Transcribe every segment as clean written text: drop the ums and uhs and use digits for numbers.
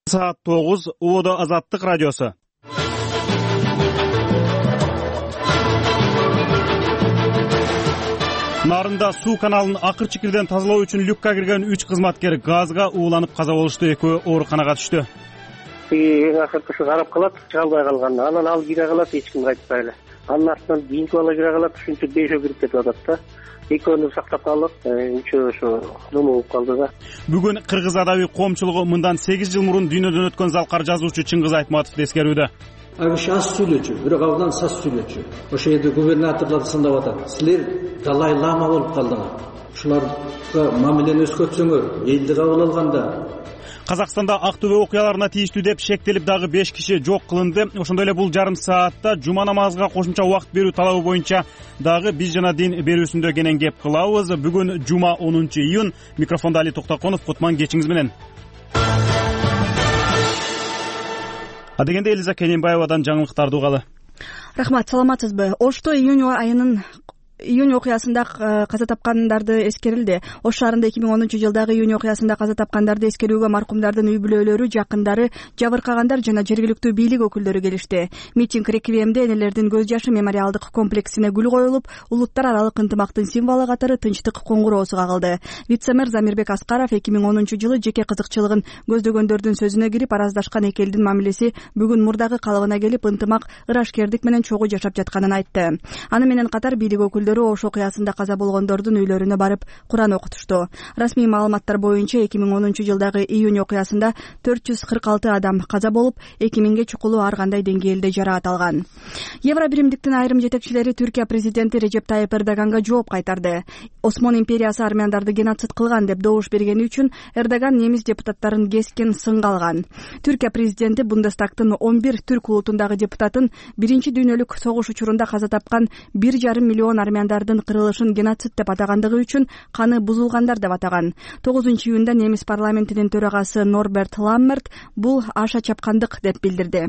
Saat 9 Uodo Azаттык радиосу. Нарында суу каналын акыр-чикирден тазалоо үчүн люкка кирген 3 кызматкер газга ууланып каза болушту. Экөө ооруканага түштү. Эң акыркы карап калат, чыга албай калган. Анан ал кире калат, эч ким кайтпай эле. Анын артынан кийинки бала кире калат, ушинтип 5 кирип кетип атат да. Экөөнү сактап калып, үчөө ошо ному болуп калды да. Бүгүн Кыргыз адаби коомчулугу мындан 8 жыл мурун дүйнөдөн өткөн залкар жазуучу Чыңгыз Айтматовду эскерүүдө. Ошо аз сүйлөчү, бирок абдан саз сүйлөчү. Ошо жерде губернаторлор сындап атат. Силер Далай Лама болуп калдыңар. Ушуларга мамилени өзгөртсөңөр, элди кабыл алганда. Казакстанда Актөбө окуяларына тийиштүү деп шектелип дагы 5 киши жок кылынды. Ошондой эле бул жарым саатта жума намазга кошумча убакыт берүү талабы боюнча дагы биз жана дин берүүсүндө кенен кеп кылабыз. Бүгүн жума 10-июнь. Микрофонда Али Токтоконов. Кутман кечиңиз менен. Адегенде Элиза Кененбаевадан жаңылыктарды угалы. Рахмат, саламатсызбы? Ошто июнь окуясында каза тапкандарды эскерилди. Ош шаарында 2010-жылдагы июнь окуясында каза тапкандарды эскерүүгө маркумдардын үй бүлөлөрү, жакындары, жабыркагандар жана жергиликтүү бийлик өкүлдөрү келишти. Митинг реквиемде энелердин көз жашы мемориалдык комплексине гүл коюлуп, улуттар аралык ынтымактын символу катары тынчтык коңгуроосу кагылды. Вице-мэр Замирбек Аскаров 2010-жылы жеке кызыкчылыгын көздөгөндөрдүн сөзүнө кирип, араздашкан эки элдин мамилеси бүгүн мурдагы калыбына келип, ынтымак, ырашкердик менен чогуу жашап жатканын айтты. Аны менен катар бийлик өкүлдөрү Ош окуясында каза болгондордун үйлөрүнө барып Куран окутушту. Расмий маалыматтар боюнча 2010-жылдагы июнь окуясында 446 адам каза болуп, 2000ге чукулу ар кандай деңгээлде жараат алган. Евробиримдиктин айрым жетекчилери Түркия президенти Режеп Тайып Эрдоганга жооп кайтарды. Осмон империясы армяндарды геноцид кылган деп добуш бергени үчүн Эрдоган немис депутаттарын кескен сынга алган. Түркия президенти Бундестагтын 11 түрк улутундагы депутатын биринчи дүйнөлүк согуш учурунда каза тапкан 1,5 миллион армяндардын кырылышын геноцид деп атагандыгы үчүн каны бузулгандар деп атаган. 9-июнда немис парламентинин төрагасы Норберт Ламмерт бул аша чапкандык деп билдирди.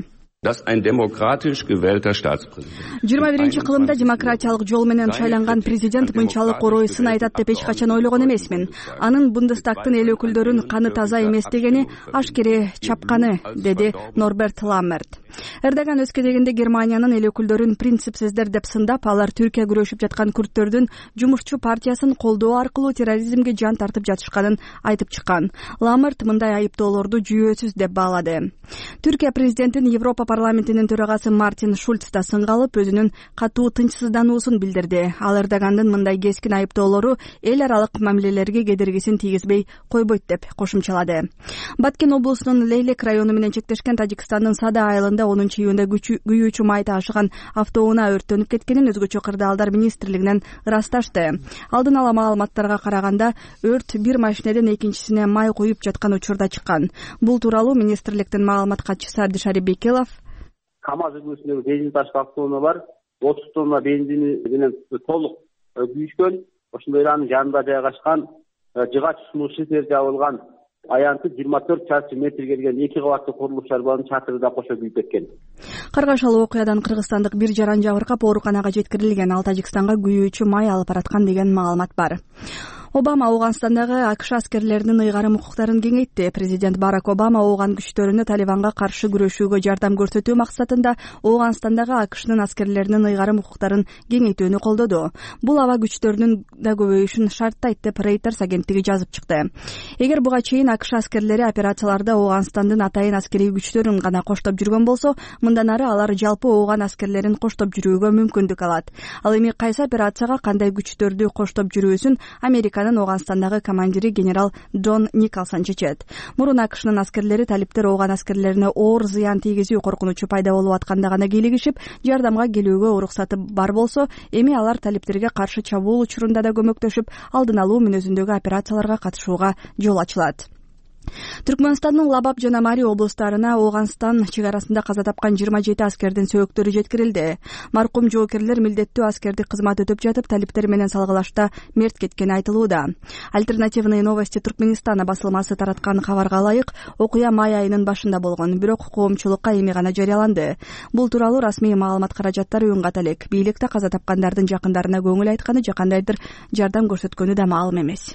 21 кылымда демократиялык жол менен шайланган президент мынчалык орой сын айтат деп эч качан ойлогон эмесмин. Анын Бундестагтын эл өкүлдөрүн каны таза эмес дегени ашкере чапканы, деди Норберт Ламмерт. Эрдоган өз кезегинде Германиянын эл өкүлдөрүн принципсиздер деп сындап, алар Түркия күрөшүп жаткан күрттөрдүн жумушчу партиясын колдоо аркылуу терроризмге жан тартып жатышканын айтып чыккан. Ламмерт мындай айыптоолорду жүйөсүз деп баалады. Түркия президентин Европа парламентинин төрагасы Мартин Шульц да сынга алып, өзүнүн катуу тынчсыздануусун билдирди. Ал Эрдогандын мындай кескин айыптоолору эл аралык мамилелерге кедергисин тийгизбей койбойт деп кошумчалады. Баткен облусунун Лейлек району менен чектешкен Тажикстандын Сада айылында 10-июнда күйүүчү май ташыган автоунаа өрттөнүп кеткенин өзгөчө кырдаалдар министрлигинен ырасташты. Алдын ала маалыматтарга караганда, өрт бир машинеден экинчисине май куюп жаткан учурда чыккан. Бул тууралуу министрликтин маалымат катчысы Абдишарип Бекелов КАМАЗ үлгүсүндөгү бензин ташкан автоунаа бар. 30 тонна бензини менен толук күйүшкөн. Ошондой эле анын жанында жайгашкан жыгач суу шетер жабылган аянты 24 чарчы метр келген 2 кабаттуу курулуш шарбанын чатыры да кошо күйүп кеткен. Каргашалы окуядан кыргызстандык бир жаран жабыркап ооруканага жеткирилген. Ал Тажикстанга күйүүчү май алып бараткан деген маалымат бар. Обама Ауганстандагы АКШ аскерлеринин ыйгарым укуктарын кеңейтти. Президент Барак Обама Ауган күчтөрүнө Талибанга каршы күрөшүүгө жардам көрсөтүү максатында Ауганстандагы АКШнын аскерлеринин ыйгарым укуктарын кеңейтүүнү колдоду. Бул аба күчтөрүнүн да көбөйүшүн шарттайт деп Reuters агенттиги жазып чыкты. Эгер буга чейин АКШ аскерлери операцияларда Ауганстандын атайын аскерий күчтөрүн гана коштоп жүргөн болсо, мындан ары алар жалпы Ауган аскерлерин коштоп жүрүүгө мүмкүндүк алат. Ал эми кайсы операцияга кандай күчтөрдү коштоп жүрүүсүн Америка Ауганстандагы командири генерал Джон Николсон чечет. Мурун АКШнын аскерлери талиптер Ауган аскерлерине оор зыян тийгизүү коркунучу пайда болуп атканда гана кийлигишип, жардамга келүүгө уруксаты бар болсо, эми алар талиптерге каршы чабуул учурунда да көмөктөшүп, алдын алуу мүнөзүндөгү операцияларга катышууга жол ачылат. Түркмөнстандын Лабаб жана Мари облустарына Ауганстан чегарасында каза тапкан 27 аскердин сөөгүттөрү жеткирилди. Маркум жоокерлер милдеттүү аскердик кызмат өтөп жатып, талиптер менен салгылашта мерт кеткени айтылууда. Альтернативные новости Туркменистана басылмасы тараткан кабарга ылайык, окуя май айынын башында болгон, бирок коомчулукка эми гана жарыяланды. Бул тууралуу расмий маалымат каражаттары үн ката элек. Бийликте каза тапкандардын жакындарына көңүл айтканы, жакандайдыр жардам көрсөткөнү да маалым эмес.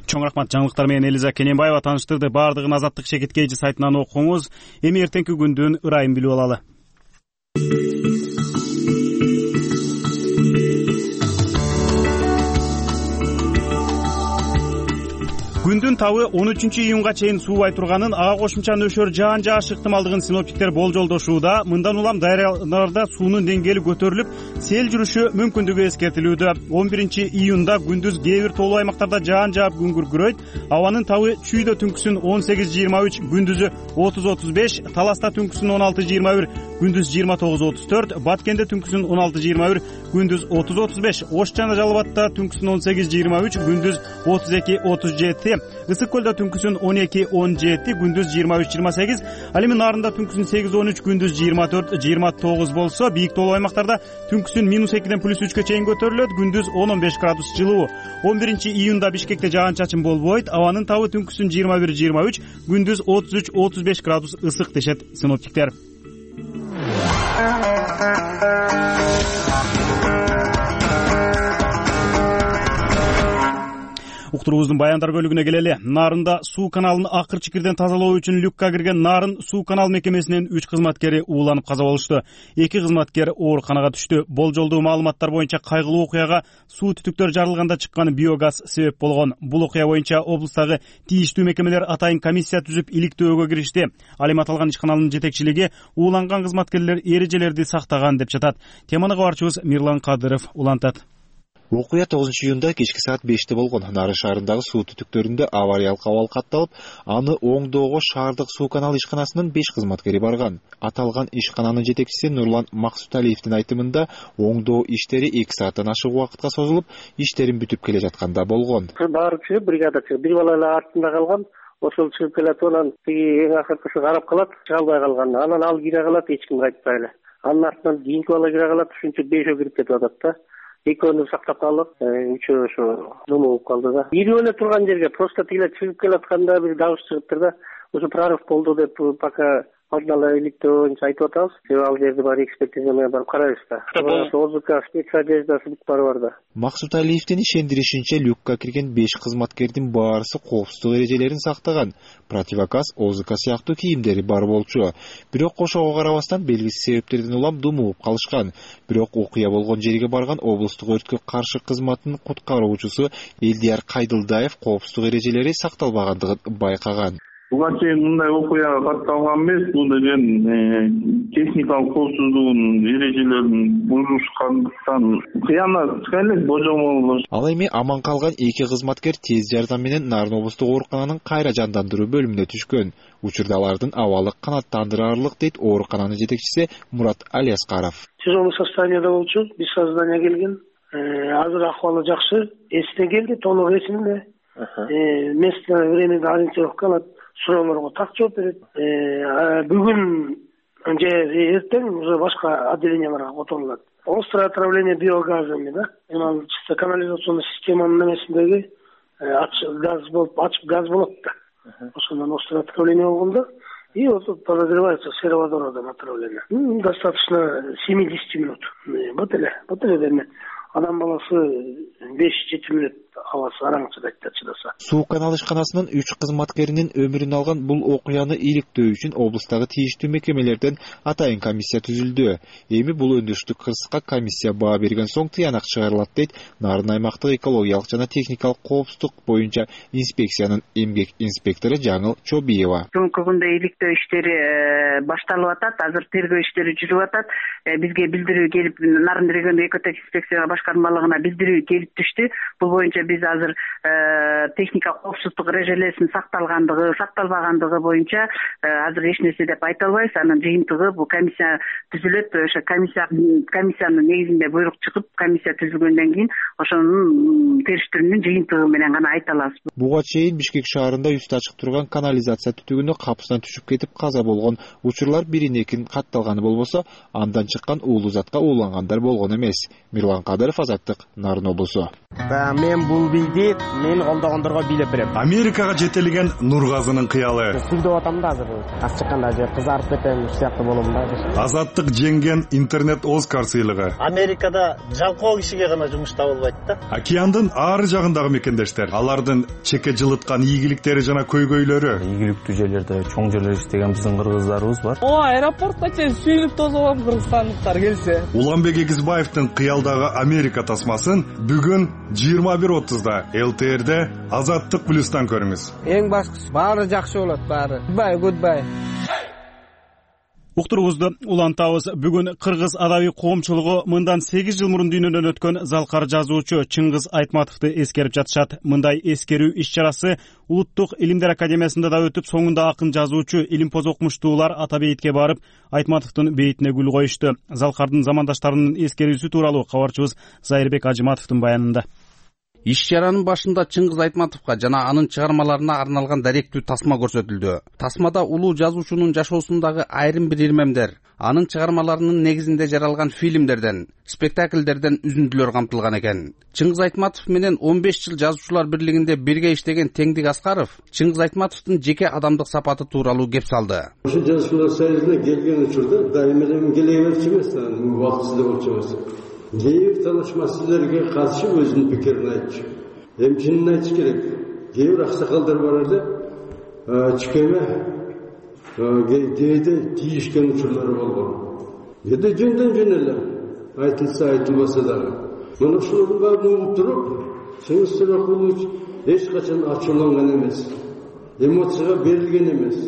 Чоң рахмат. Жаңылыктар менен Элиза Кененбаева тааныштырды. Бардыгын Азаттык Шекеткейчи сайтынан окуңуз. Эми эртеңки күндүн ырайын билип алалы. Күндүн табы 13-июнга чейин суубай турганын, ага кошумча нөшөр жаан жаашы ыктымалдыгын синоптиктер болжолдошууда. Мындан улам дарыяларда суунун деңгээли көтөрүлүп, сел жүрүшү мүмкүндүгү эскертилүүдө. 11-июнда күндүз кээ бир тоолуу аймактарда жаан жаап күн күркүрөйт. Абанын табы Чүйдө түнкүсүн 18-23, күндүзү 30-35, Таласта түнкүсүн 16-21, күндүз 29-34, Баткенде түнкүсүн 16-21, күндүз 30-35, Ош жана Жалал Абадта түнкүсүн 18-23, күндүз 32-37, Ысык көлдө түнкүсүн 12-17, күндүз 23-28, ал эми Нарында түнкүсүн 8-13, күндүз 24-29 болсо, бийик тоолуу аймактарда түнкүсүн -2ден +3кө чейин көтөрүлөт, күндүз 10-15 градус жылуу. 11-июнда Бишкекте жаан-чачын болбойт, абанын табы түнкүсүн 21-23, күндүз 33-35 градус ысык дешет синоптиктер. Уктуруубуздун баяндар бөлүгүнө келели. Нарында суу каналын акырчы кирден тазалоо үчүн люкка кирген Нарын суу канал мекемесинин 3 кызматкери ууланып каза болушту. 2 кызматкер ооруканага түштү. Болжолдуу маалыматтар боюнча кайгылуу окуяга суу түтүктөр жарылганда чыккан биогаз себеп болгон. Бул окуя боюнча облустагы тийиштүү мекемелер атайын комиссия түзүп иликтөөгө киришти. Ал эми аталган ишканалын жетекчилиги ууланган кызматкерлер эрежелерди сактаган деп жатат. Теманы кабарчыбыз Мирлан Кадыров улантат. Окуя 9-июнда кечки саат 5-те болгон. Нары шаарындагы суу түтүктөрүндө авариялык абал катталып, аны оңдоого шаардык суу канал ишканасынын 5 кызматкери барган. Аталган ишкананын жетекчиси Нурлан Максуталиевдин айтымында, оңдоо иштери 2 сааттан ашык убакытка созулуп, иштерин бүтүп келе жатканда болгон. Баарчы бригадачы бир бала эле артында калган. Ошол чыгып келет, анан эң акыркы карап калат, чыга албай калган. Анан ал кире калат, эч ким кайтпай эле. Анын артынан кийинки бала кире калат, ушинче 5 кирип кетип атат да. Экөөнү сактап калып, үчөө ошо нема болуп калды да. Ирип эле турган жерге просто тигиле чыгып келатканда бир дабыш чыгыптыр да. Ошо прорыв болду деп пока алдын ала иликтөө боюнча айтып атабыз. Ал жерди баары экспертиза менен барып карайбыз да. ОЗК спецодеждасы бүт баары бар да. Максуталиевдин ишендиришинче, люкка кирген 5 кызматкердин баарысы коопсуздук эрежелерин сактаган. Противогаз, ОЗК сыяктуу кийимдери бар болчу. Бирок ошого карабастан белгисиз себептерден улам думуп калышкан. Бирок окуя болгон жерге барган облустук өрткө каршы кызматтын куткаруучусу Элдияр Кайдылдаев коопсуздук эрежелери сакталбагандыгын байкаган. Буга чейин мындай окуя катталган эмес. Бул деген техникалык коопсуздугунун эрежелерин бузушкандыктан кыянат эле божомол. Ал эми аман калган 2 кызматкер тез жардам менен Нарын облустук оорукананын кайра жандандыруу бөлүмүнө түшкөн. Учурда алардын абалы канааттандырарлык, дейт оорукананын жетекчиси Мурат Алиаскаров. Тяжелое состояниеде болчу, без сознания келген. Азыр акыбалы жакшы, эсине келди, толук эсинде. Место, времени ориентировка алат. Суроолорго так жооп берет. Бүгүн же эртең уже башка отделенияларга которулат. Острое отравление биогазами, да? Ал чисто канализационный системанын немесиндеги ачык газ болот да. Ошондон острое отравление болгондо и вот подозревается сероводородом отравление. Достаточно 70 минут. Вот эле деме. Адам баласы 5-7 мүнөт аласы араңчыдайт да чыдаса. Суу канал ишканасынын 3 кызматкеринин өмүрүн алган бул окуяны иликтөө үчүн облустагы тийиштүү мекемелерден атайын комиссия түзүлдү. Эми бул өндүрүштүк кырсыкка комиссия баа берген соң тыянак чыгарылат, дейт Нарын аймактык экологиялык жана техникалык коопсуздук боюнча инспекциянын эмгек инспектору Жаңыл Чобиева. Бүгүнкү күндө иликтөө иштери башталып атат, азыр тергөө иштери жүрүп атат. Бизге билдирүү келип, Нарын региондук экотех инспекция башкармалыгына билдирүү келип түштү. Бул боюнча биз азыр техника коопсуздук эрежелеринин сакталгандыгы, сакталбагандыгы боюнча азыр эч нерсе деп айта албайбыз. Анын жыйынтыгы бул комиссия түзүлөт. Ошо комиссиянын негизинде буйрук чыгып, комиссия түзүлгөндөн кийин ошонун териштирүүнүн жыйынтыгы менен гана айта алабыз. Буга чейин Бишкек шаарында үстү ачык турган канализация түтүгүнө капыстан түшүп кетип каза болгон учурлар бирин-экин катталганы болбосо, андан чыккан уулуу затка уулангандар болгон эмес. Мирлан Кадыров, Азаттык, Нарын облусу. Мен бул бул бийди мен колдогондорго бийлеп берем. Америкага жетелеген Нургазынын кыялы. Сүйлөп атам да азыр. Ак чыкканда же кызарып кетем, сыяктуу болом да. Азаттык жеңген интернет Оскар сыйлыгы. Америкада жалкоо кишиге гана жумуш табылбайт да. Океандын ар жагындагы мекендештер, алардын чеке жылыткан ийгиликтери жана көйгөйлөрү. Ийгиликтүү жерлерде, чоң жерлерде иштеген биздин кыргыздарыбыз бар. Аэропортто чейин сүйлүп тозолом кыргызстандыктар келсе. Уланбек Эгизбаевдин кыялдагы Америка тасмасын бүгүн 21:30да ЛТРде Азаттык плюстан көрүңүз. Эң башкысы баары жакшы болот, баары. Goodbye. Уктуруңузду улантабыз. Бүгүн кыргыз адабий коомчулугу мындан 8 жыл мурун дүйнөдөн өткөн залкар жазуучу Чыңгыз Айтматовду эскерип жатышат. Мындай эскерүү иш-чарасы Улуттук илимдер академиясында да өтүп, соңунда акын жазуучу, илимпоз окумуштуулар ата бейитке барып, Айтматовдун бейитине гүл коюшту. Залкардын замандаштарынын эскерүүсү тууралуу кабарчыбыз Зайырбек Ажыматовдун баянында. Иш-чаранын башында Чыңгыз Айтматовго жана анын чыгармаларына арналган даректүү тасма көрсөтүлдү. Тасмада улуу жазуучунун жашоосундагы айрым бир ирмемдер, анын чыгармаларынын негизинде жаралган фильмдерден, спектакльдерден үзүндүлөр камтылган экен. Чыңгыз Айтматов менен 15 жыл жазуучулар бирлигинде бирге иштеген Теңдик Аскаров Чыңгыз Айтматовдун жеке адамдык сапаты тууралуу кеп салды. Ошо жазуучулар союзуна келген учурда дайыма эле келе берчү эмес, убактысында болчу эмес. Кейбір талашма сіздерге қатысып өзінің пікірін айтшы. Чынын айтыш керек. Кейбір ақсақалдар бар еді, чүкеме кейде тиішкен ұшырлары болған. Еді жөнден жөнелі, айтылса айтылмаса дағы. Мұны ұшылардың бәрін отырып, Чыңгыз Сұрақұлович ешқашан ашуланған емес, эмоцияға берілген емес.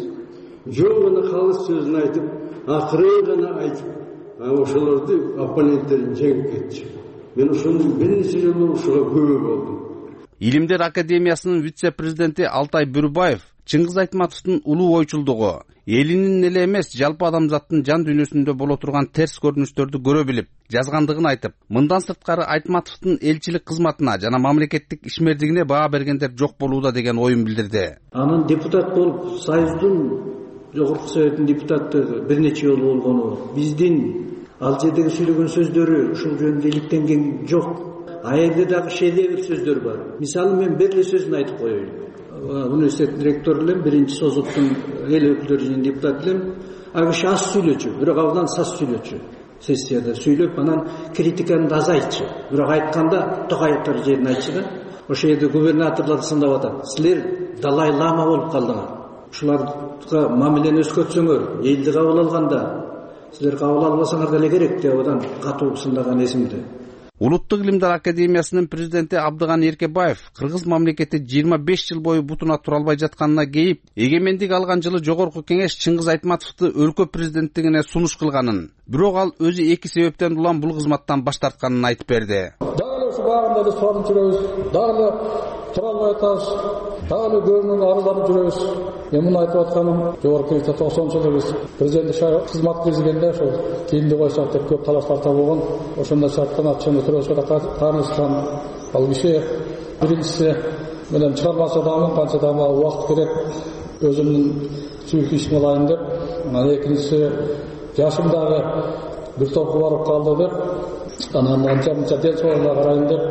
Жөн ғана қалыс сөзін айтып, ақырын ғана айтып, ошолорду оппоненттерин жеңип кетчү. Мен ошону биринчи жолу ушуга күбө болдум. Илимдер академиясынын вице-президенти Алтай Бүрбаев Чыңгыз Айтматовдун улуу ойчулдугу, элинин эле эмес, жалпы адамзаттын жан дүйнөсүндө боло турган терс көрүнүштөрдү көрө билип, жазгандыгын айтып, мындан сырткары Айтматовдун элчилик кызматына жана мамлекеттик ишмердигине баа бергендер жок болууда деген оюн билдирди. Анын депутат болуп, Союздун Жогорку Советтин депутаты бир нече жолу болгону, биздин ал жердеги сүйлөгөн сөздөрү ушул жөнүндө иликтенген жок. Аерде дагы шедевр сөздөр бар. Мисалы мен бир эле сөзүн айтып коеюн. Университет ректору элем, биринчи созоттун эл өкүлдөрү жыйынын депутаты элем. Ал киши аз сүйлөчү, бирок абдан саз сүйлөчү. Сессияда сүйлөп, анан критиканы да азайтчу. Бирок айтканда Токаевдер жерин айтчу да. Ошо жерде губернаторлор сындап атат. Силер Далай Лама болуп калдыңар. Ушуларга мамилени өзгөртсөңөр, элди кабыл алганда силер кабыл албасаңар деле керек деп одан катуу сындаган эсимде. Улуттук илимдер академиясынын президенти Абдыган Эркебаев кыргыз мамлекети 25 жыл бою бутуна тура албай жатканына кейип, эгемендик алган жылы Жогорку Кеңеш Чыңгыз Айтматовду өлкө президенттигине сунуш кылганын, бирок ал өзү эки себептен улам бул кызматтан баш тартканын айтып берди. Дагы ошо багында эле суарын жүрөбүз, дагы тура албай атабыз, дагы көбүнүн арыздарын жүрөбүз. Мен муну айтып атканым, Жогорку Кеңеште 90-жылы биз президенттик кызмат киргизгенде ошо кийинди койсок деп көп талаштар болгон. Ошондо шарттан атчаны төрөсөдө таанышкан ал киши биринчиси менен чыгармачы адаммын, канча дама убакыт керек өзүмдүн сүйүктүү ишиме алайын деп. Анан экинчиси жашым дагы бир топко барып калды деп. Анан анча ден соолугуна карайын деп.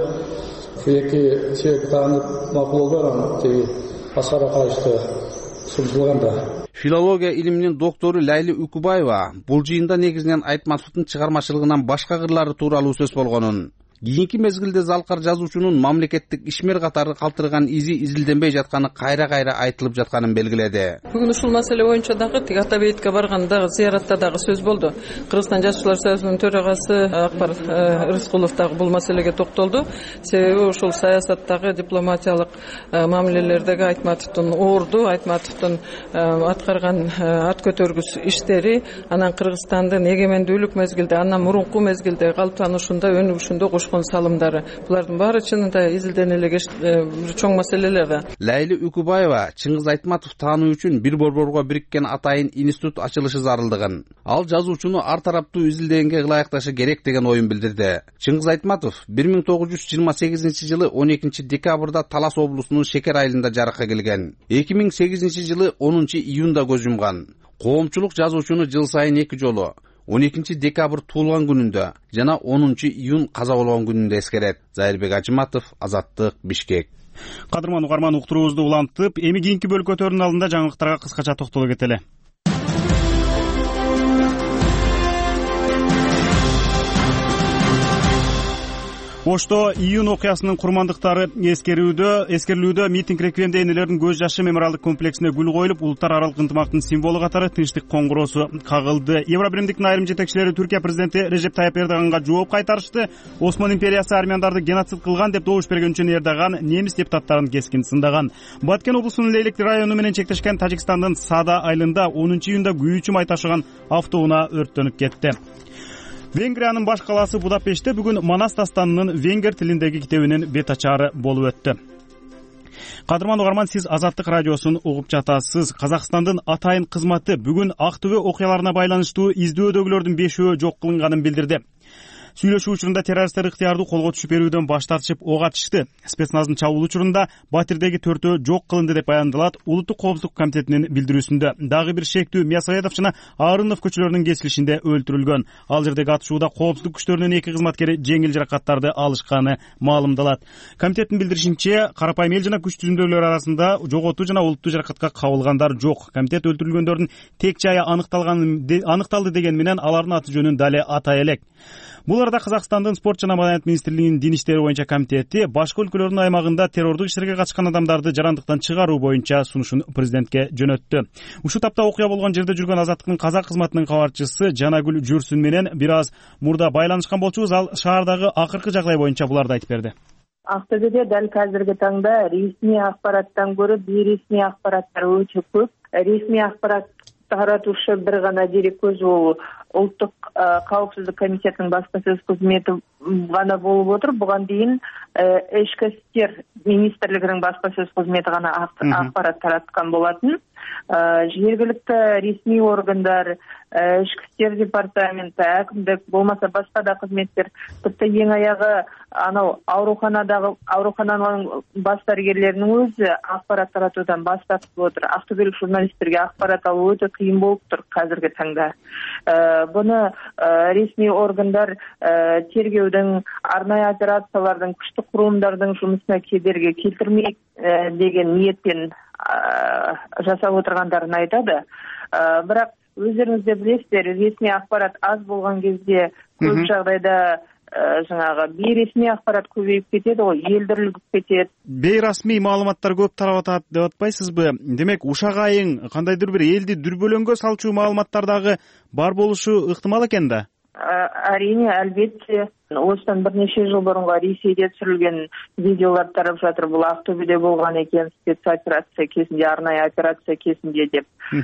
Эки себеп таанып макул болгон, теги Аскарга кайышты сунушталганда. Филология илиминин доктору Лайли Үкүбаева бул жыйында негизинен Айтматовдун чыгармачылыгынан башка кырлары тууралуу сөз болгонун, кийинки мезгилде залкар жазуучунун мамлекеттик ишмер катары калтырган изи изилденбей жатканы кайра-кайра айтылып жатканын белгиледи. Бүгүн ушул маселе боюнча дагы тиги ата бейитке барганда зыяратта дагы сөз болду. Кыргызстан жазуучулар союзунун төрагасы Акбар Рыскулов дагы бул маселеге токтолду. Себеби ушул саясаттагы дипломатиялык мамилелердеги Айтматовдун орду, Айтматовдун аткарган ат көтөргүс иштери, анан Кыргызстандын эгемендүүлүк мезгилде, андан мурунку мезгилде калыптанышында, өнүгүшүндө салымдары. Булардын баары чынында изилденеле чоң маселелер да. Лайли Үкүбаева Чыңгыз Айтматов таануу үчүн бир борборго бириккен атайын институт ачылышы зарылдыгын, ал жазуучуну ар тараптуу изилдегенге ылайыкташы керек деген оюн билдирди. Чыңгыз Айтматов 1928 жылы 12 декабрда Талас облусунун Шекер айылында жаракка келген. 2008 жылы 10 июнда көз жумган. Коомчулук жазуучуну жыл сайын 2 жолу 12 декабрь туулган күнүндө жана 10 июнь каза болгон күнүндө эскерет. Зайырбек Ажыматов, Азаттык, Бишкек. Кадырман угарман, уктуруубузду улантып, эми кийинки бөлүккө өтөрүнүн алдында жаңылыктарга кыскача токтоло кетели. Ошто июнь окуясынын курмандыктары эскерилүүдө митинг реквиемде энелердин көз жашы мемориалдык комплексине гүл коюлуп, улуттар аралык ынтымактын символу катары тынчтык коңгуроосу кагылды. Евробиримдиктин айрым жетекчилери Түркия президенти Режеп Тайып Эрдоганга жооп кайтарышты. Осман империясы армяндарды геноцид кылган деп добуш берген үчүн Эрдоган немис депутаттарын кескин сындаган. Баткен облусунун Лейлек району менен чектешкен Тажикстандын Сада айылында 10 июнда күйүүчү май ташыган автоунаа өрттөнүп кетти. Венгриянын баш калаасы Будапештте бүгүн Манас дастанынын венгер тилиндеги китебинин бет ачаары болуп өттү. Кадырман угарман, сиз Азаттык радиосун угуп жатасыз. Казакстандын атайын кызматы бүгүн Актөбө окуяларына байланыштуу издөөдөгүлөрдүн 5-өө жок кылынганын билдирди. Сүйлөшүү учурунда террористтер ыктыярдуу колго түшүп берүүдөн баш тартышып ок атышты. Спецназдын чабуул учурунда Батирдеги 4-өө жок кылынды деп баяндалат Улуттук коопсуздук комитетинин билдирүүсүндө. Дагы бир шектүү Миасоедов жана Арынов көчөлөрүнүн кесилишинде өлтүрүлгөн. Ал жердеги атышууда коопсуздук күчтөрүнүн 2 кызматкери жеңил жаракаттарды алышканы маалымдалат. Комитеттин билдиришинче, карапайым эл жана күч түзүмдүүлөр арасында жоготуу жана олуттуу жаракатка кабылгандар жок. Комитет өлтүрүлгөндөрдүн тек жайы аныкталды деген менен алардын аты жөнүн дале атай элек. Бул арада Казакстандын спорт жана маданият министрлигинин дин иштери боюнча комитети башка өлкөлөрдүн аймагында террордук иштерге катышкан адамдарды жарандыктан чыгаруу боюнча сунушун президентке жөнөттү. Ушул тапта окуя болгон жерде жүргөн Азаттыктын казак кызматынын кабарчысы Жанагүл Жүрсүн менен бир аз мурда байланышкан болчубуз. Ал шаардагы акыркы жагдай боюнча буларды айтып берди. Актөбөдө дал азыркы таңда ресми акпараттан көрө бейресми акпараттар өтө көп. Ресми акпарат таратушы бир гана дерек көзү бул Улуттук коопсуздук комитетинин баспасөз кызмети гана болуп отур. Буга дейин Ички иштер министрлигинин баспасөз кызмети гана акпарат тараткан болатын. Жергиликтүү ресми органдар, Ички иштер департаменти, акимдик, болмаса башка да кызметтер, типти эң аягы анау аурухананын баш дарыгерлеринин өзү акпарат таратуудан бас тартып отур. Актөбөлүк журналисттерге акпарат алуу өтө кыйын болуп тур азыркы таңда. Буну ресми органдар тергөөдүн, арнайы операциялардын, күчтүү курумдардын жумусуна кедерги келтирмейт деген ниеттен жасап отургандарын айтады. Бирок өздөрүңүз да билесиздер, ресми акпарат аз болгон кезде көп жагдайда жаңагы бейресми акпарат көбөйүп кетет, элдирилип кетет. Бейрасмий маалыматтар көп тарап атат деп атпайсызбы? Демек, ушак айың кандайдыр бир элди дүрбөлөңгө салчу маалыматтар дагы бар болушу ыктымал экен да? Әрине, албетте. Осыдан бир нече жыл бурунга Ресейде түшүрүлгөн видеолар тарап жатыр. Бул Актөбөдө болгон экен, спецоперация кезинде, арнайы операция кезинде деп.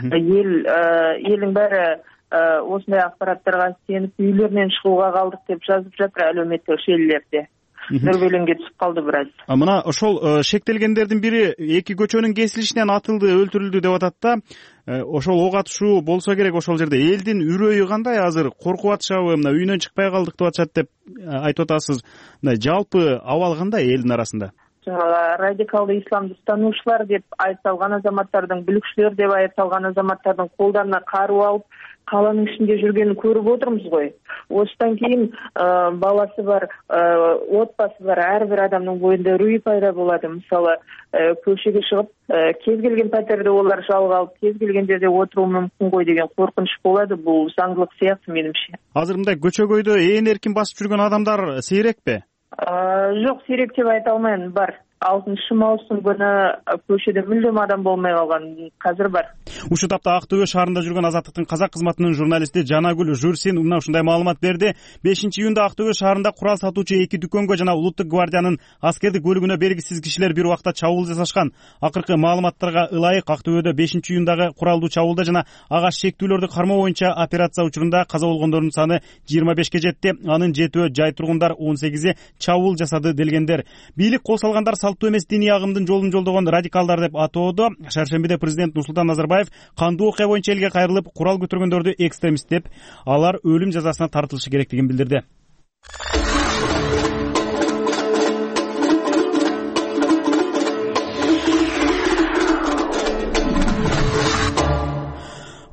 Элдин баары осындай акпараттарга сенip үйлөрүнөн чыгууга калдык деп жазып жатыр әлеуметтик желилерде. Дүрбөлөңгө түсүп калды бир аз. Мына ошол шектелгендердин бири 2 көчөнүн кесилишинен атылды, өлтүрүлдү деп атат да. Ошол ок атышуу болсо керек ошол жерде. Элдин үрөйү кандай азыр? Коркуп атышабы? Мына үйүнөн чыкпай калдык деп атышат деп айтып атасыз. Мына жалпы абал кандай элдин арасында? Радикалдуу исламды стануучулар деп айыпталган азаматтардын, бүлүкчүлөр деп айыпталган азаматтардын колдоруна каруу алып, каланын ичинде жүргөнүн көрүп отурмуз го. Осыдан кийин баласы бар, отбасы бар ар бир адамдын боюнда үрөй пайда болот. Мисалы, көчөгө чыгып, кез келген патерде олар жалга алып, кез келген жерде отуруу мүмкүн го деген коркунуч болот. Бул заңдылык сыяктуу менимче. Азыр мындай көчөгөйдө ээн эркин басып жүргөн адамдар сейрекпи? Жок, сейрек деп айта алмайм, бар. 6 маусым күнү көчөдө мүлдөм адам болмой калган, азыр бар. Ушул тапта Актөбө шаарында жүргөн Азаттыктын казак кызматынын журналисти Жанагүл Жүрсүн мына ушундай маалымат берди. 5 июнда Актөбө шаарында курал сатуучу 2 дүкөнгө жана Улуттук гвардиянын аскердик бөлүгүнө белгисиз кишилер бир убакта чабуул жасашкан. Акыркы маалыматтарга ылайык Актөбөдө 5 июндагы куралдуу чабуулда жана ага шектүүлөрдү кармоо боюнча операция учурунда каза болгондордун саны 25ке жетти. Анын 7-өө жай тургундар, 18-и чабуул жасады делгендер. Бийлик кол салгандар салттуу эмес диний агымдын жолун жолдогон радикалдар деп атоодо. Шаршембиде президент Нурсултан Назарбаев кандуу окуя боюнча элге кайрылып, курал көтөргөндөрдү экстремист деп, алар өлүм жазасына тартылышы керектигин билдирди.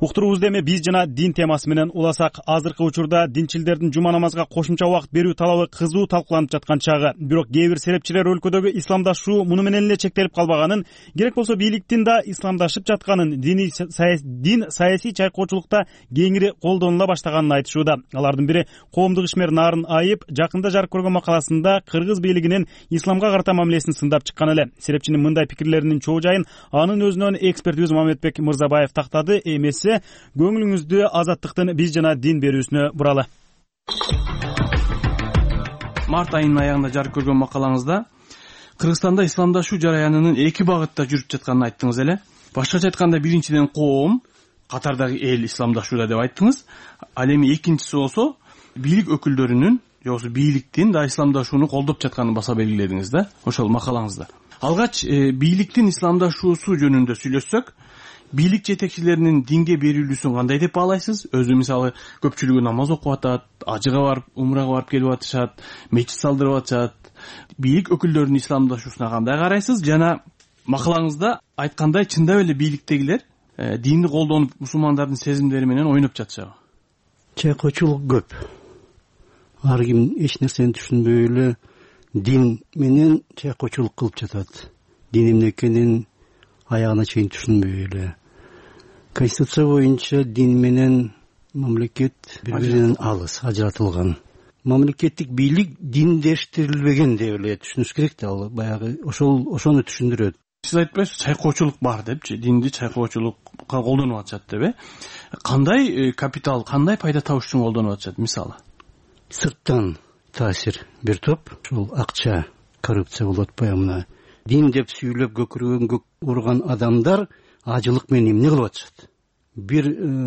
Уктуруубузду эми биз жана дин темасы менен уласак. Азыркы учурда динчилдердин жума намазга кошумча убакыт берүү талабы кызуу талкууланып жаткан чагы. Бирок кээ бир серепчилер өлкөдөгү исламдашуу муну менен эле чектелип калбаганын, керек болсо бийликтин да исламдашып жатканын, дин саясий чайкоочулукта кеңири колдонула баштаганын айтышууда. Алардын бири коомдук ишмер Нарын Айып жакында жарык көргөн макаласында кыргыз бийлигинин исламга карата мамилесин сындап чыккан эле. Серепчинин мындай пикирлеринин чоо жайын анын өзүнөн экспертибиз Мамедбек Мырзабаев тактады. Эмеси көңүлүңүздү Азаттыктын биз жана дин берүүсүнө буралы. Март айынын аягында жарык көргөн макалаңызда Кыргызстанда исламдашуу жараянынын эки багытта жүрүп жатканын айттыңыз эле. Башкача айтканда, биринчиден коом, катардагы эл исламдашууда деп айттыңыз. Ал эми экинчиси болсо бийлик өкүлдөрүнүн же болбосо бийликтин да исламдашууну колдоп жатканын баса белгиледиңиз да ошол макалаңызда. Алгач бийликтин исламдашуусу жөнүндө сүйлөшсөк, бийлик жетекчилеринин динге берилүүсүн кандай деп баалайсыз? Өзү мисалы көпчүлүгү намаз окуп атат, ажыга барып, умрага барып келип атышат, мечит салдырып атышат. Бийлик өкүлдөрүнүн исламдашуусуна кандай карайсыз? Жана макалаңызда айткандай, чындап эле бийликтегилер динди колдонуп, мусулмандардын сезимдери менен ойноп жатышабы? Чайкоочулук көп. Ар ким эч нерсени түшүнбөй эле дин менен чайкоочулук кылып жатат. Дин эмне экенин аягына чейин түшүнбөй эле. Конституция боюнча дин менен мамлекет бири-биринен алыс, ажыратылган. Мамлекеттик бийлик диндештирилбеген деп эле түшүнүш керек да, ал баягы ошону түшүндүрөт. Сиз айтпайсыз, чайкоочулук бар депчи, динди чайкоочулукка колдонуп атышат деп, кандай капитал, кандай пайда табыш үчүн колдонуп атышат мисалы? Сырттан таасир бир топ, ушул акча, коррупция болуп атпайбы мына. Дин деп сүйлөп көкүрөгөн көк урган адамдар ажылык менен эмне кылып атышат? Бир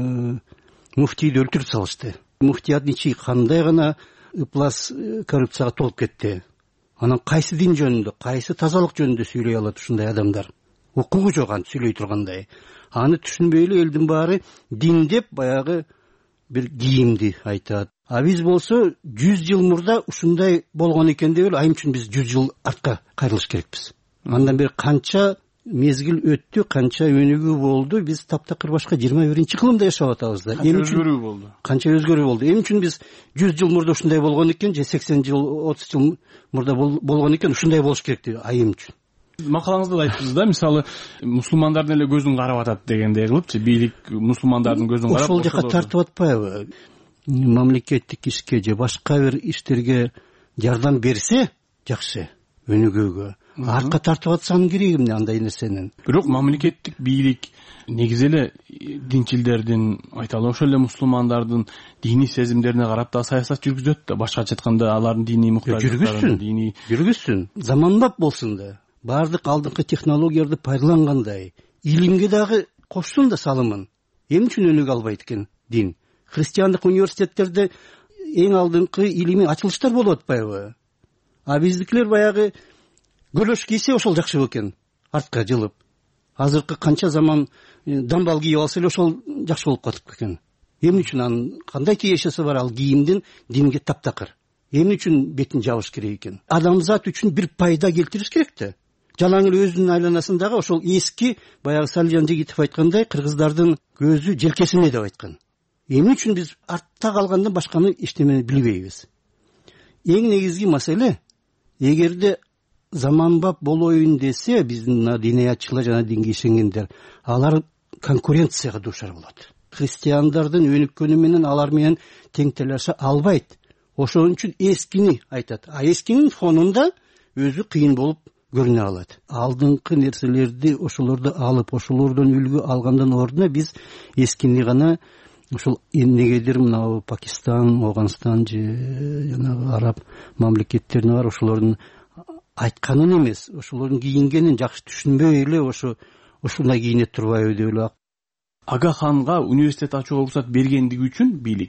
муфтийди өлтүрүп салышты. Муфтият ичи кандай гана ыплас коррупцияга толуп кетти. Анан кайсы дин жөнүндө, кайсы тазалык жөнүндө сүйлөй алат ушундай адамдар? Укугу жок аны сүйлөй тургандай. Аны түшүнбөй эле элдин баары дин деп баягы бир кийимди айтат. А биз болсо 100 жыл мурда ушундай болгон экен деп эле айым үчүн биз 100 жыл артка кайрылыш керекпиз. Андан бери канча мезгил өттү, канча өнүгүү болду, биз таптакыр башка 21-кылымда жашап атабыз да. Эмне өзгөрүү болду? Канча өзгөрүү болду? Эмне үчүн биз 100 жыл мурда ушундай болгон экен, же 80 жыл, 30 жыл мурда болгон экен, ушундай болуш керек деп айым үчүн. Макалаңызда да айттыңыз да, мисалы мусулмандардын эле көзүн карап атат дегендей кылыпчы, бийлик мусулмандардын көзүн карап ошол жака тартып атпайбы? Мамлекеттик ишке же башка бир иштерге жардам берсе жакшы, өнүгүүгө. Арка тартып атсанын кереги эмне андай нерсенин? Бирок мамлекеттик бийлик негизи эле динчилдердин, айталы ошол эле мусулмандардын диний сезимдерине карап да саясат жүргүзөт да. Башкача айтканда, алардын диний муктаждыктарын жүргүзсүн. Заманбап болсун да. Бардык алдыңкы технологияларды пайдалангандай, илимге дагы кошсун да салымын. Эмне үчүн өнүгө албайт экен дин? Христиандык университеттерде эң алдыңкы илимий ачылыштар болуп атпайбы? А биздикилер баягы гөлөш кийсе ошол жакшы экен, артка жылып. Азыркы канча заман дамбал кийип алса эле ошол жакшы болуп катып экен. Эмне үчүн анын кандай тиешеси бар ал кийимдин динге таптакыр? Эмне үчүн бетин жабыш керек экен? Адамзат үчүн бир пайда келтириш керек да. Жалаң эле өзүнүн айланасындагы ошол эски баягы Салжан Жигитов айткандай, кыргыздардын көзү желкесинде деп айткан. Эмне үчүн биз артта калгандан башканы эчтемени билбейбиз? Эң негизги маселе, эгерде заманбап болоюн десе, биздин диниятчылар жана динге ишенгендер, алар конкуренцияга дуушар болот. Христиандардын өнүккөнү менен алар менен тең талаша албайт. Ошон үчүн эскини айтат. А эскинин фонунда өзү кыйын болуп көрүнө алат. Алдыңкы нерселерди ошолорду алып, ошолордон үлгү алгандан ордуна биз эскини гана ошол эмнегедир мына Пакистан, Афганистан же жана араб мамлекеттерине бар ошолордун айтканын эмес, ошолордун кийингенин жакшы түшүнбөй эле ушундай кийине турбайбы деп эле. Ага ханга университет ачууга уруксат бергендиги үчүн бийлик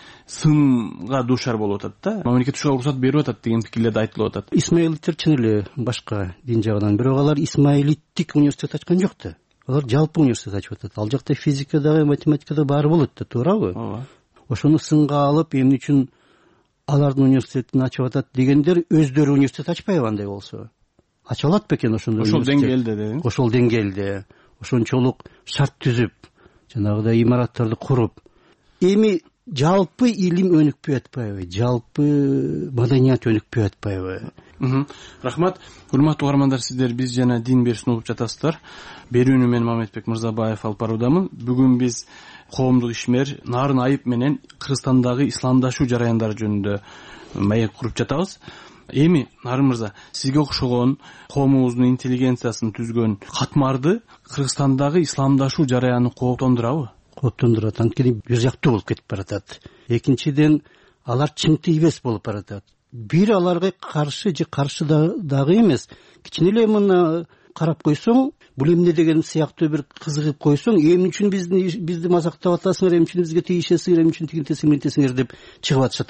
сынга дуушар болуп атат да. Мамлекет ушуга уруксат берип атат деген пикирлер айтылып атат. Исмаилиттер чын эле башка дин жагынан, бирок алар исмаилиттик университет ачкан жок да. Алар жалпы университет ачып атат. Ал жакта физикадагы, математикада баары болот да, туурабы? Ооба. Ошону сынга алып, эмне үчүн алардын университетин ачып атат дегендер өздөрү университет ачпайбы андай болсо? Ача алат бекен ошондой университет? Ошол деңгээлде. Ошол деңгээлде, ошончолук шарт түзүп, жанагыдай имараттарды куруп, эми жалпы илим өнүкпөй атпайбы, жалпы маданият өнүкпөй атпайбы? Рахмат. Урматтуу угармандар, сиздер Биз жана дин берүүсүн угуп жатасыздар. Берүүнү мен Мамедбек Мырзабаев алып баруудамын. Бүгүн биз коомдук ишмер Нарын Айып менен Кыргызстандагы исламдашуу жараяндары жөнүндө маек куруп жатабыз. Эми Нарын мырза, сизге окшогон коомубуздун интеллигенциясын түзгөн катмарды Кыргызстандагы исламдашуу жараяны кооптондурабы? Кооптондурат. Анткени бир жактуу болуп кетип баратат. Экинчиден, алар чыңтый эмес болуп баратат. Бир аларга каршы же каршы дагы эмес. Кичине эле мына карап койсоң, бул эмне деген сыяктуу бир кызыгып койсоң, эмне үчүн бизди мазактап атасыңар, эмне үчүн бизге тийишесиңер, эмне үчүн тигинтесиңер деп чыгып атышат.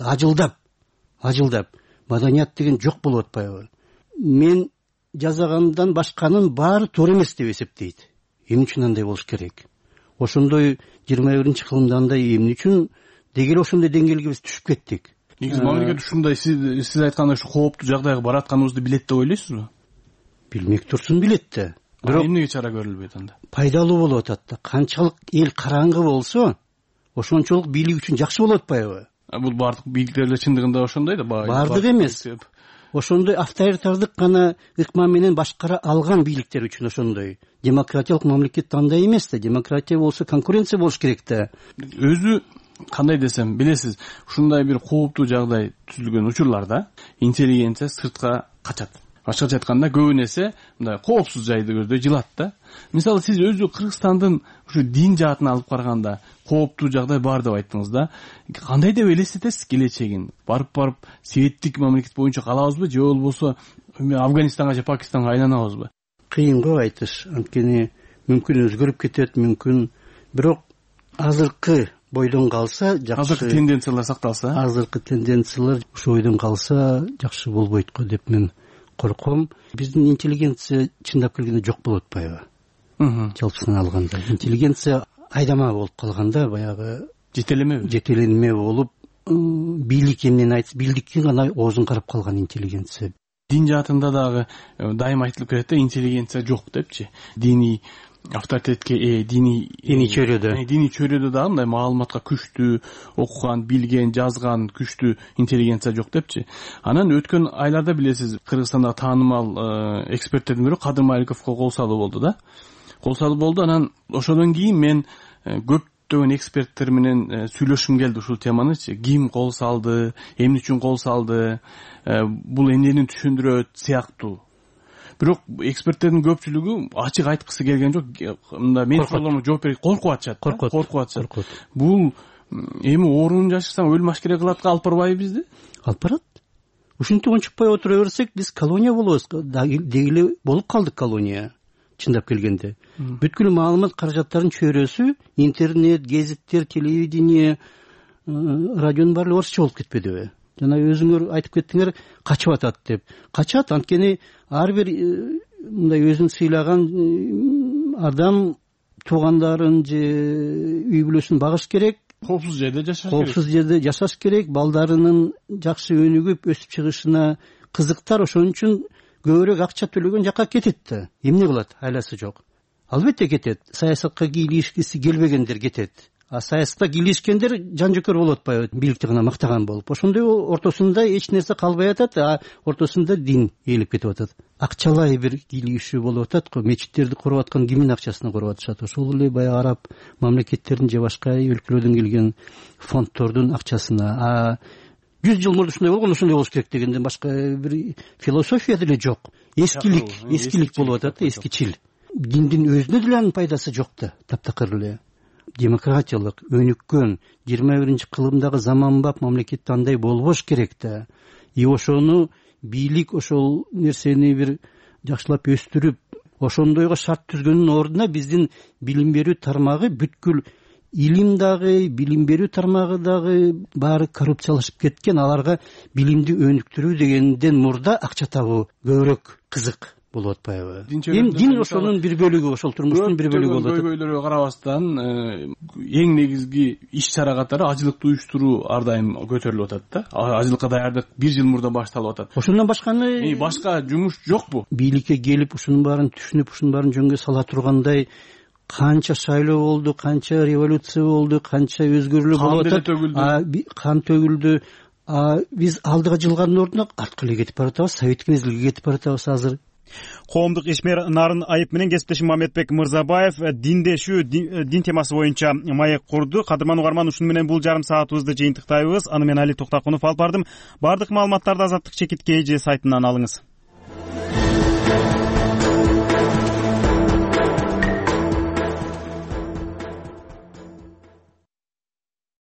Ажылдап. Маданият деген жок болуп атпайбы? Мен жазагандан башканын баары туура эмес деп эсептейт. Эмне үчүн андай болуш керек? Ошондой 21-кылымда андай эмне үчүн дегеле ошондой деңгээлге биз түшүп кеттик? Негизи мамлекет ушундай сиз айткандай ушу кооптуу жагдайга баратканыбызды билет деп ойлойсузбу? Билмек турсун, билет да. Бирок эмнеге чара көрүлбөйт анда? Пайдалуу болуп атат да. Канчалык эл караңгы болсо, ошончолук бийлик үчүн жакшы болуп атпайбы? Бул бардык бийликтер эле чындыгында ошондой да. Бардык эмес. Ошондой авторитардык гана ыкма менен башкара алган бийликтер үчүн ошондой. Демократиялык мамлекет андай эмес да. Демократия болсо конкуренция болуш керек да. Өзү кандай десем, билесиз, ушундай бир кооптуу жагдай түзүлгөн учурларда интеллигенция сыртка качат. Башкача айтканда, көбүн эсе мындай коопсуз жайды көздөй жылат да. Мисалы, сиз өзү Кыргызстандын ушу дин жаатын алып караганда кооптуу жагдай бар деп айттыңыз да. Кандай деп элестетесиз келечегин? Барып светтик мамлекет боюнча калабызбы, же болбосо Афганистанга же Пакистанга айланабызбы? Кыйын го айтыш. Анткени мүмкүн өзгөрүп кетет, мүмкүн. Бирок азыркы бойдон калса жакшы. Азыркы тенденциялар сакталса? Азыркы тенденциялар ушу бойдон калса жакшы болбойт го деп мен корком. Биздин интеллигенция чындап келгенде жок болуп атпайбы? Жалпысынан алганда. Интеллигенция айдама болуп калганда, баягы жетеленме болуп, бийлик эмнени айтса, бийликке гана оозун карап калган интеллигенция. Дин жаатында дагы дайым айтылып келет да, интеллигенция жок депчи. Диний авторитетке диний чөйрөдө дагы мындай маалыматка күчтүү, окуган, билген, жазган, күчтүү интеллигенция жок депчи. Анан өткөн айларда билесиз, Кыргызстанда таанымал эксперттердин бири Кадыр Маликовго кол салуу болду да. Кол салуу болду. Анан ошодон кийин мен көптөгөн эксперттер менен сүйлөшүм келди ушул теманычы. Ким кол салды, эмне үчүн кол салды, бул эмнени түшүндүрөт сыяктуу. Бирок эксперттердин көпчүлүгү ачык айткысы келген жок. Мында мен суроолорума жооп берип коркуп атышат. Бул эми оорунун жашырсаң өлүм ашкере кылатка алып барбайбы бизди? Алып барат. Ушинтип ончукпай отура берсек, биз колония болобуз. Дегеле болуп калдык колония. Чындап келгенде. Бүткүл маалымат каражаттарынын чөйрөсү интернет, гезиттер, телевидение, радионун баары орусча болуп кетпедиби? Жана өзүңөр айтып кеттиңер, качып атат деп. Качат, анткени ар бир мындай өзүн сыйлаган адам туугандарын же үй бүлөсүн багыш керек. Коопсуз жерде жашаш керек. Балдарынын жакшы өнүгүп өсүп чыгышына кызыктар, ошон үчүн көбүрөөк акча төлөгөн жакка кетет да. Эмне кылат? Айласы жок. Албетте кетет. Саясатка кийлешкиси келбегендер кетет. А саясатка кийлешкендер жан-жөкөр болуп атпайбы, бийликти гана мактаган болуп. Ошондой ортосунда эч нерсе калбай атат, а ортосунда дин ээлеп кетип атат. Акчалай бир кийлешүү болуп атат го. Мечиттерди куруп аткан кимдин акчасына куруп атышат? Ошол эле баягы араб мамлекеттердин же башка өлкөлөрдөн келген фонддордун акчасына. 100 жыл мурда ушундай болгон, ошондой болуш керек дегенден башка бир философия деле жок. Эскилик болуп атат, эскичил. Диндин өзүнө деле анын пайдасы жок да, таптакыр эле. Демократиялык, өнүккөн 21-кылымдагы заманбап мамлекетте андай болбош керек да. Ошону бийлик ошол нерсени бир жакшылап өстүрүп, ошондойго шарт түзгөндүн ордуна биздин билим берүү тармагы бүткүл илим дагы, билим берүү тармагы дагы баары коррупциялашып кеткен. Аларга билимди өнүктүрүү дегенден мурда акча табуу көбүрөөк кызык болуп атпайбы? Дин ошонун бир бөлүгү, ошол турмуштун бир бөлүгү болуп атат. Көйгөйлөргө карабастан эң негизги иш-чара катары ажылыкты уюштуруу ар дайым көтөрүлүп атат да. Ажылыкка даярдык 1 жыл мурда башталып атат. Ошондон башканы башка жумуш жокпу? Бийликке келип ушунун баарын түшүнүп, ушунун баарын жөнгө сала тургандай канча шайлоо болду, канча революция болду, канча өзгөрүүлөр болуп атат, кан төгүлдү. Биз алдыга жылгандын ордуна арткы эле кетип баратабыз, советтик мезгилге кетип баратабыз азыр. Коомдук ишмер Нарын Айып менен кесиптешим Мамедбек Мырзабаев диндешүү, дин темасы боюнча маек курду. Кадырман угарман, ушуну менен бул жарым саатыбызды жыйынтыктайбыз. Аны мен Али Токтакунов алып бардым. Бардык маалыматтарды Азаттык чекиткей же сайтынан алыңыз.